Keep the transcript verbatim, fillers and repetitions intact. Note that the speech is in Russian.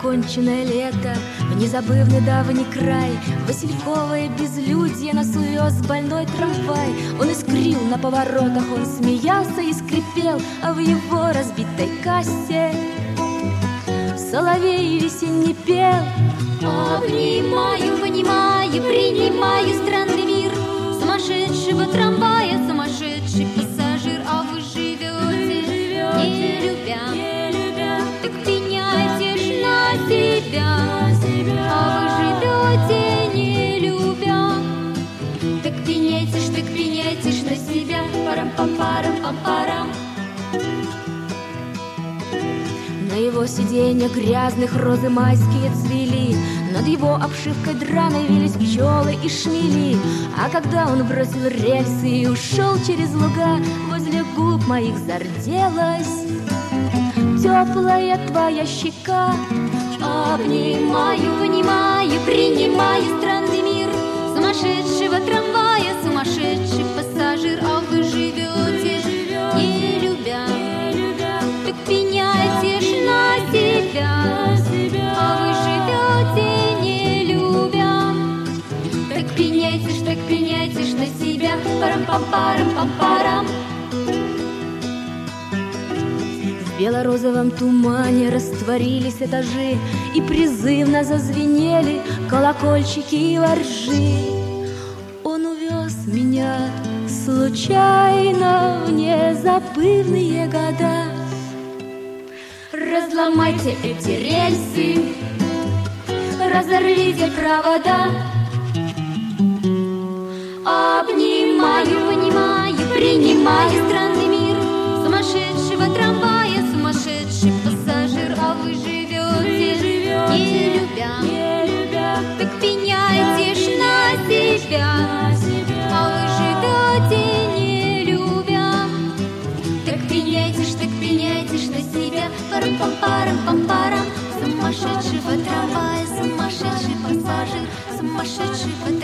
оконченное лето, в незабывный давний край, васильковое безлюдье нас увез больной трамвай. Он искрил на поворотах, он смеялся и скрипел, а в его разбитой кассе соловей весенний пел. Обнимаю, понимаю, принимаю странный мир сумасшедшего трамвая, сумасшедший пассажир, а вы живете, не любя, Не любя, так пеняйте ж на себя, а вы живете, не любя, так пеняйте ж, так пеняйте ж на себя, парам-пам-парам-пам-парам. на его сиденьях грязных розы майские цвели, над его обшивкой драной вились пчелы и шмели. А когда он бросил рельсы и ушел через луга, возле губ моих зарделась теплая твоя щека. Обнимаю, понимаю, принимаю странный мир сумасшедшего трамвая, сумасшедший пассажир, а вы живете, не любя, так пеняйте ж на себя, а вы живете, не любя, так пеняйте ж, так пеняйте ж на себя, парам-пам-парам-пам-парам. В белорозовом тумане растворились этажи, и призывно зазвенели колокольчики и воржи. Он увез меня случайно в незабывные года. Разломайте эти рельсы, разорвите провода. Обнимаю, понимаю, принимаю странный мир сумасшедшего трамвая, сумасшедший пассажир, а вы живете, не любя, так пеняйте ж на себя, а вы живете, не любя, так пеняйте ж, так пеняйте ж на себя, парам-пам-парам-пам-парам. Сумасшедшего трамвая, сумасшедший пассажир, сумасшедшего